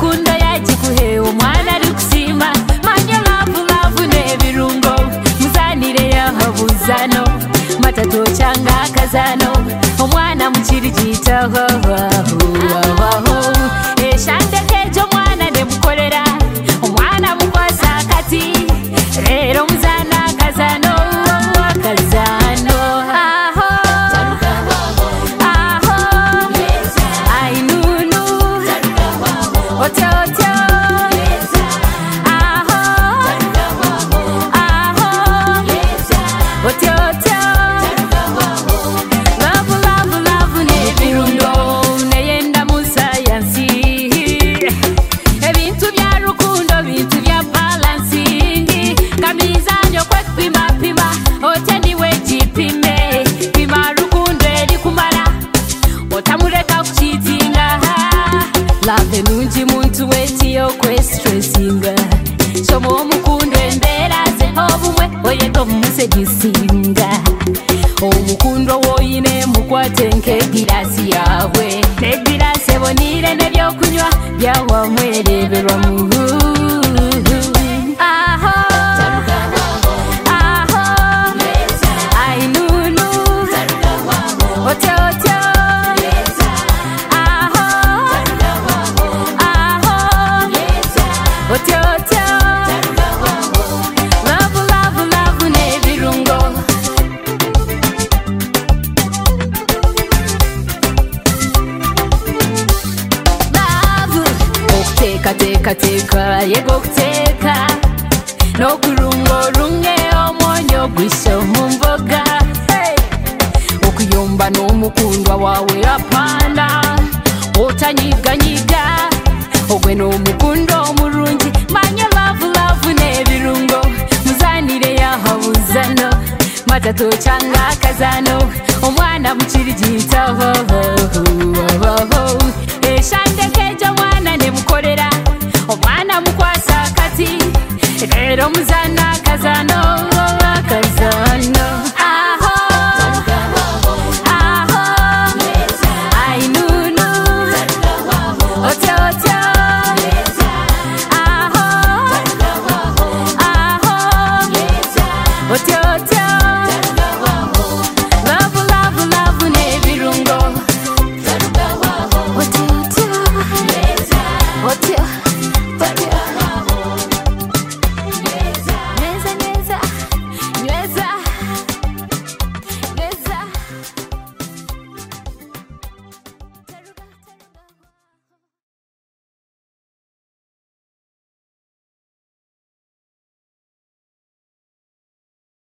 rukundo yagikuhe umwana ari kusima manye love n'ebirungo muzanire yahabuzano matato cyanga kazano umwana mukirigitaho eshandekejo mwana nemukorera umwana mukwasa kati rero muzana kazano kazano ainunu ototo ototo love n'ebirundo neyenda musayansi ebintu bya rukundo bintu bya balansingi kamizanyo kwepimapima otendiwe jipime pima rukundo elikumala otamureka kuchitinga lave nungi muntu wetiyo kwestressinga somo omukundo emberaze obumwe oyeto musegisinga omukundo woyine mukwate nk'egirasi yawe n'egirasi ebonire n'ebyokunywa byawamwereberwa muhu ainunu ototo ototo love n'ebirungo okuteka yego okuteka n'okurunga olunge omwonyo gwishe mu mboga okuyomba n'omukundwa wawe apanda otanyiganyiga ogwe n'omukundo omurungi manye love n'ebirungo muzanire yahabuzano matato cyanga kazano omwana mukirigitaho eshandekejo mwana nemukorera omwana mukwasa kati rero muzana kazano